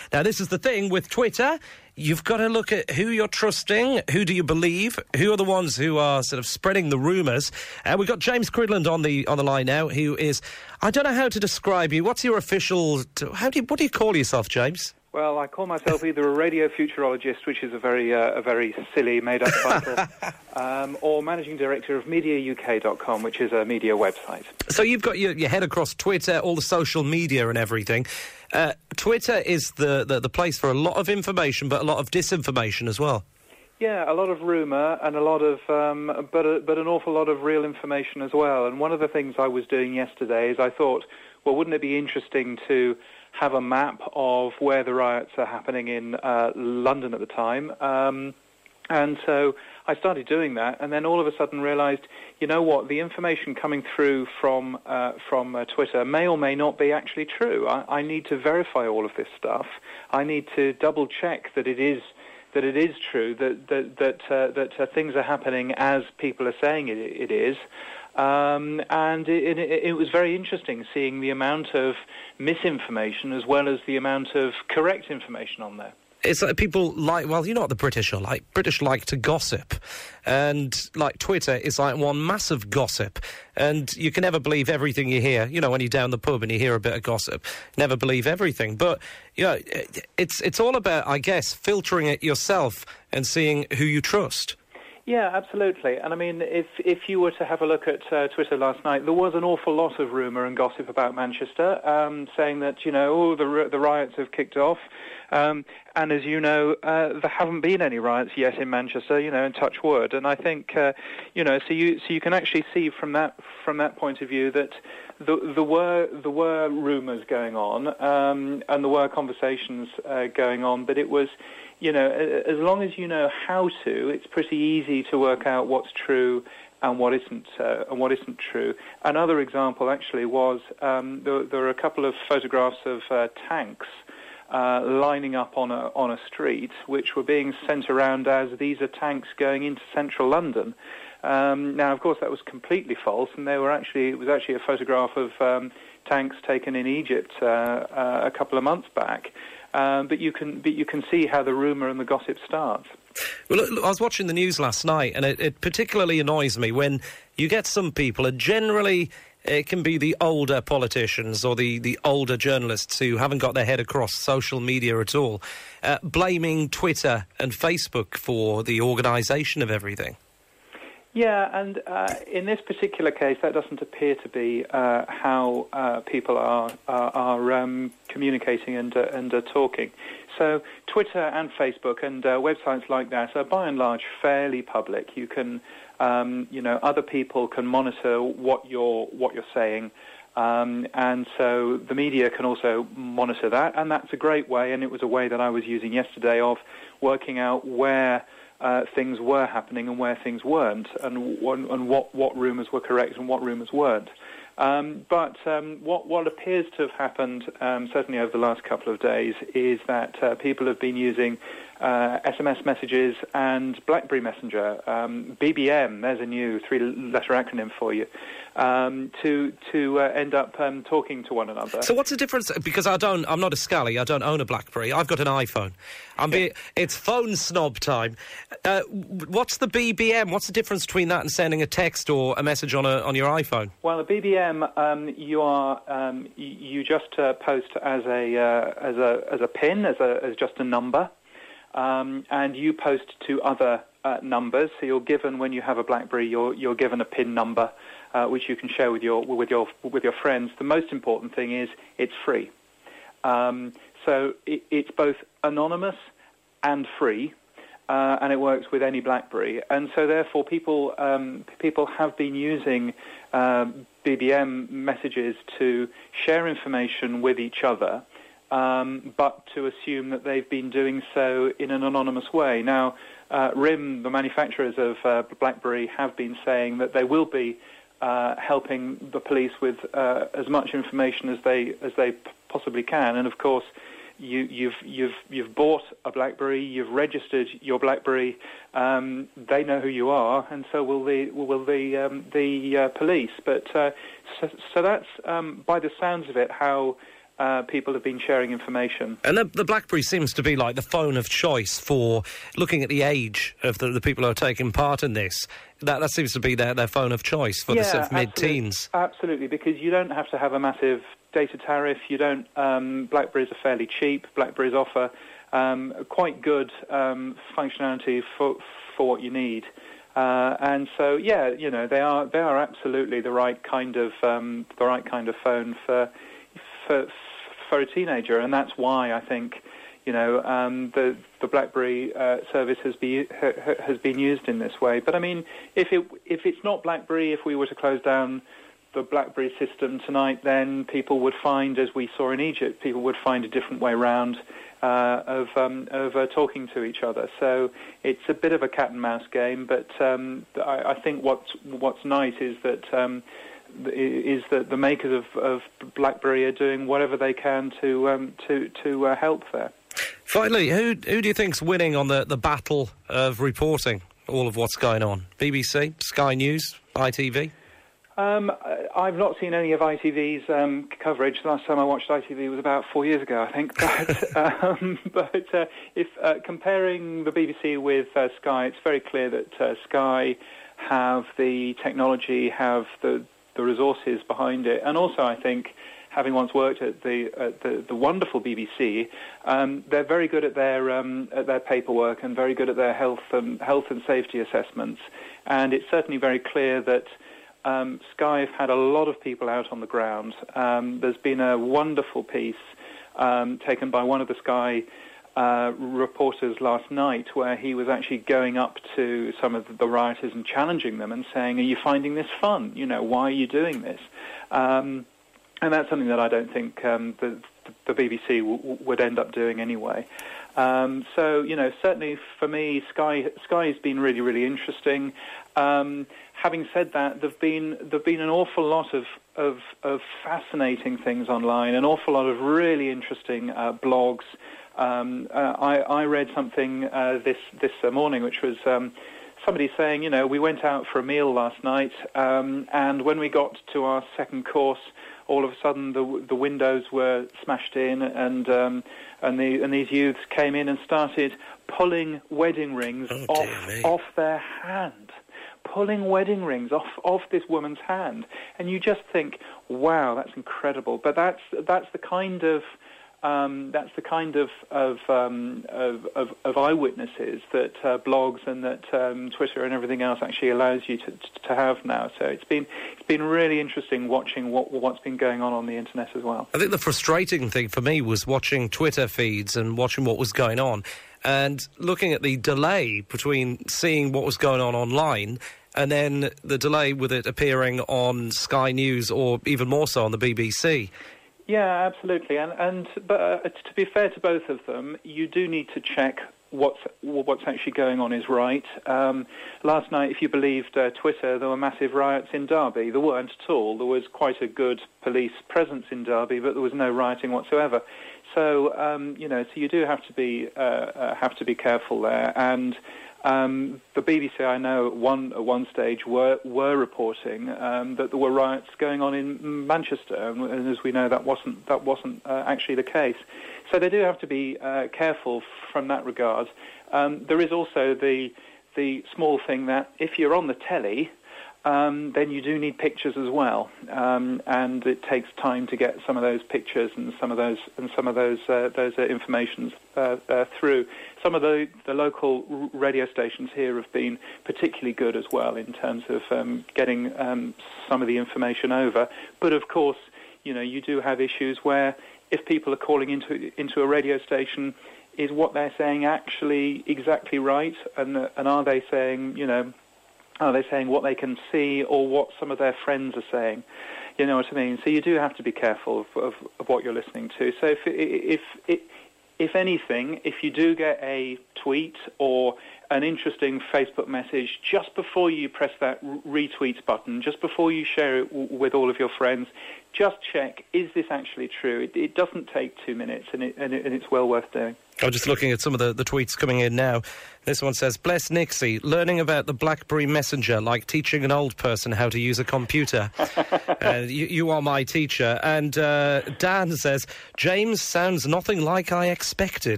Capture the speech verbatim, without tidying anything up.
Now, this is the thing with Twitter. You've got to look at who you're trusting, who do you believe, who are the ones who are sort of spreading the rumours. Uh, we've got James Cridland on the on the line now, who is, I don't know how to describe you. What's your official, how do you, what do you call yourself, James? Well, I call myself either a radio futurologist, which is a very uh, a very silly, made-up title, um, or managing director of media U K dot com, which is a media website. So you've got your, your head across Twitter, all the social media and everything. Uh, Twitter is the, the, the place for a lot of information, but a lot of disinformation as well. Yeah, a lot of rumour and a lot of, um, but a, but an awful lot of real information as well. And one of the things I was doing yesterday is I thought, well, wouldn't it be interesting to have a map of where the riots are happening in uh, London at the time? Um, and so I started doing that, and then all of a sudden realised, you know what, the information coming through from uh, from uh, Twitter may or may not be actually true. I, I need to verify all of this stuff. I need to double check that it is that it is true, that that that uh, that uh, things are happening as people are saying it, it is. Um, and it, it, it was very interesting seeing the amount of misinformation as well as the amount of correct information on there. It's like people like, well, you know what the British are like. British like to gossip. And, like, Twitter is like one massive gossip. And you can never believe everything you hear. You know, when you're down the pub and you hear a bit of gossip, never believe everything. But, you know, it's, it's all about, I guess, filtering it yourself and seeing who you trust. Yeah, absolutely. And I mean, if if you were to have a look at uh, Twitter last night, there was an awful lot of rumour and gossip about Manchester, um, saying that, you know, oh, the the riots have kicked off. Um, and as you know, uh, there haven't been any riots yet in Manchester, you know, and touch wood. And I think, uh, you know, so you so you can actually see from that from that point of view that there, there were there were rumours going on, um, and there were conversations uh, going on, but it was, you know, as long as you know how to, it's pretty easy to work out what's true and what isn't uh, and what isn't true. Another example actually was um, there, there were a couple of photographs of uh, tanks uh, lining up on a on a street, which were being sent around as these are tanks going into central London. Um, now, of course, that was completely false, and they were actually it was actually a photograph of um, tanks taken in Egypt uh, uh, a couple of months back. Um, but you can but you can see how the rumour and the gossip starts. Well, look, I was watching the news last night, and it, it particularly annoys me when you get some people, and generally it can be the older politicians or the, the older journalists who haven't got their head across social media at all, uh, blaming Twitter and Facebook for the organisation of everything. Yeah, and uh, in this particular case, that doesn't appear to be uh, how uh, people are are, are um, communicating and uh, and uh, talking. So Twitter and Facebook and uh, websites like that are by and large fairly public. You can, um, you know, other people can monitor what you're what you're saying, um, and so the media can also monitor that, and that's a great way. And it was a way that I was using yesterday of working out where Uh, things were happening and where things weren't, and, and what, what rumours were correct and what rumours weren't. Um, but um, what, what appears to have happened, um, certainly over the last couple of days, is that uh, people have been using uh, S M S messages and BlackBerry Messenger, um, B B M, there's a new three-letter acronym for you, um, to to uh, end up um, talking to one another. So what's the difference? Because I don't, I'm not a scally, I don't own a BlackBerry, I've got an iPhone. I'm be, it's phone snob time. Uh, what's the B B M? What's the difference between that and sending a text or a message on a on your iPhone? Well, the B B M, um, you are um, you just uh, post as a uh, as a as a pin, as a as just a number, um, and you post to other uh, numbers. So you're given, when you have a BlackBerry, you're you're given a pin number, uh, which you can share with your with your with your friends. The most important thing is it's free. Um, so it, it's both anonymous and free. Uh, and it works with any BlackBerry, and so therefore people um, people have been using uh, B B M messages to share information with each other, um, but to assume that they've been doing so in an anonymous way. Now, uh, R I M, the manufacturers of uh, BlackBerry, have been saying that they will be uh, helping the police with uh, as much information as they as they p- possibly can, and of course, You, you've you've you've bought a BlackBerry, you've registered your BlackBerry. Um, they know who you are, and so will the will the um, the uh, police. But uh, so, so that's um, by the sounds of it how uh, people have been sharing information. And the, the BlackBerry seems to be like the phone of choice for looking at the age of the, the people who are taking part in this. That that seems to be their, their phone of choice for yeah, the sort of mid-teens. Absolutely, absolutely, because you don't have to have a massive data tariff. You don't. Um, BlackBerries are fairly cheap. BlackBerries offer um, quite good um, functionality for for what you need. Uh, and so, yeah, you know, they are they are absolutely the right kind of um, the right kind of phone for for for a teenager, and that's why I think, you know, um, the the BlackBerry uh, service has been ha, has been used in this way. But I mean, if it if it's not BlackBerry, if we were to close down the BlackBerry system tonight, then people would find, as we saw in Egypt, people would find a different way around uh, of um, of uh, talking to each other. So it's a bit of a cat and mouse game. But um, I, I think what's what's nice is that. Um, is that the makers of, of BlackBerry are doing whatever they can to um, to to uh, help there. Finally, who who do you think's winning on the, the battle of reporting all of what's going on? B B C, Sky News, I T V? Um, I've not seen any of I T V's um, coverage. The last time I watched I T V was about four years ago, I think. But, um, but uh, if uh, comparing the B B C with uh, Sky, it's very clear that uh, Sky have the technology, have the the resources behind it, and also I think, having once worked at the at the, the wonderful B B C, um, they're very good at their um, at their paperwork and very good at their health and health and safety assessments. And it's certainly very clear that um, Sky have had a lot of people out on the ground. Um, there's been a wonderful piece um, taken by one of the Sky Uh, reporters last night, where he was actually going up to some of the rioters and challenging them and saying, "Are you finding this fun? You know, why are you doing this?" Um, and that's something that I don't think um, the, the B B C w- would end up doing anyway. Um, so, you know, certainly for me, Sky Sky has been really, really interesting. Um, having said that, there've been there've been an awful lot of of, of fascinating things online, an awful lot of really interesting uh, blogs. Um, uh, I, I read something uh, this this uh, morning, which was um, somebody saying, you know, we went out for a meal last night, um, and when we got to our second course, all of a sudden the the windows were smashed in, and um, and the and these youths came in and started pulling wedding rings oh, off off their hand. Pulling wedding rings off, off this woman's hand, and you just think, wow, that's incredible. But that's that's the kind of Um, that's the kind of of, um, of, of, of eyewitnesses that uh, blogs and that um, Twitter and everything else actually allows you to, to have now. So it's been it's been really interesting watching what what's been going on on the internet as well. I think the frustrating thing for me was watching Twitter feeds and watching what was going on, and looking at the delay between seeing what was going on online and then the delay with it appearing on Sky News, or even more so on the B B C. Yeah, absolutely. And, and but uh, to be fair to both of them, you do need to check what's what's actually going on is right. Um, last night, if you believed uh, Twitter, there were massive riots in Derby. There weren't at all. There was quite a good police presence in Derby, but there was no rioting whatsoever. So um, you know, so you do have to be uh, uh, have to be careful there. And Um, the B B C, I know, at one at one stage were were reporting um, that there were riots going on in Manchester, and as we know, that wasn't that wasn't uh, actually the case. So they do have to be uh, careful from that regard. Um, there is also the the small thing that if you're on the telly, um, then you do need pictures as well, um, and it takes time to get some of those pictures and some of those and some of those uh, those uh, informations uh, uh, through. Some of the, the local radio stations here have been particularly good as well in terms of um, getting um, some of the information over. But of course, you know, you do have issues where if people are calling into into a radio station, is what they're saying actually exactly right, and and are they saying, you know, are they saying what they can see or what some of their friends are saying? You know what I mean? So you do have to be careful of, of, of what you're listening to. So if if if if anything, if you do get a tweet or an interesting Facebook message just before you press that retweet button, just before you share it w- with all of your friends, just check, is this actually true? It, it doesn't take two minutes, and, it, and, it, and it's well worth doing. I'm just looking at some of the, the tweets coming in now. This one says, bless Nixie, learning about the BlackBerry Messenger like teaching an old person how to use a computer. uh, you, you are my teacher. And uh, Dan says, James sounds nothing like I expected.